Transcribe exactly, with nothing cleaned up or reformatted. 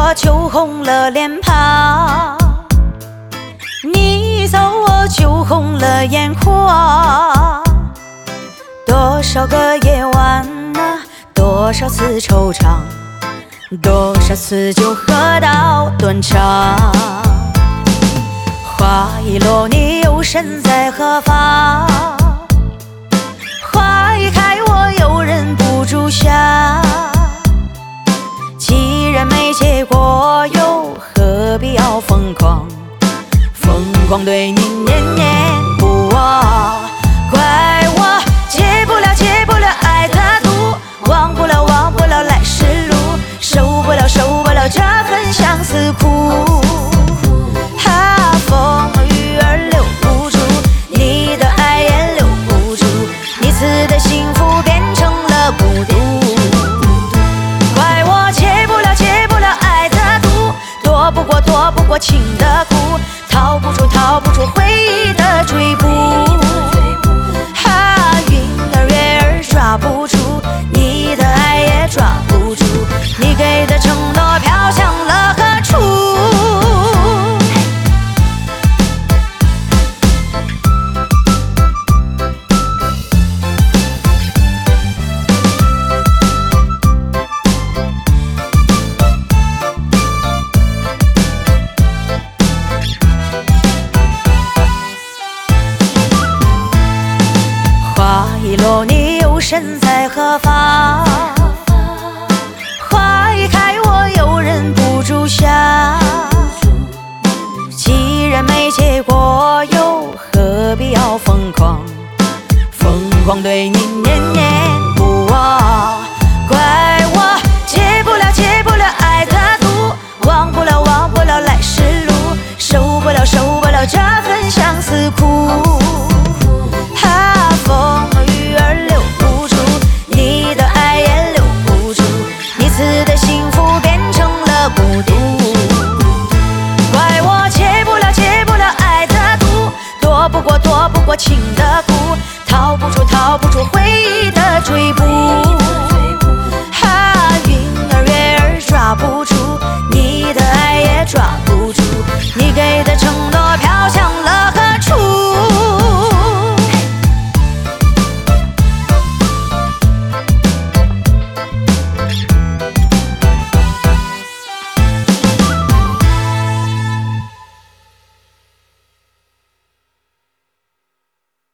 我就红了脸庞，你走我就红了眼眶。多少个夜晚啊，多少次惆怅，多少次酒喝到断肠。花一落，你又身在何方？花一开，我又忍不住想。既然没结果，又何必要疯狂？疯狂对你念念不忘。怪我戒不了戒不了爱的毒，忘不了忘不了来时路，受不了受不了这份相思苦。啊，风雨儿留不住，你的爱也留不住，你赐的幸福变成了孤独。怪我戒不了戒不了爱的毒，躲不过躲不过情的苦，逃不出逃不出回忆的追捕。啊，云儿月儿抓不住，你的爱也抓不住，你给的承诺飘向了何处？花一落，你又身在何方？花一开，我又忍不住想。既然没结果，又何必要疯狂？疯狂对你念念不忘。怪我戒不了戒不了爱的毒，忘不了忘不了来时路，受不了受不了这份相思苦。啊，风雨儿留不住，你的爱也留不住，你赐的幸福变成了孤独。怪我戒不了戒不了爱的毒，躲不过躲不过情的苦，逃不出逃不出回忆的追捕。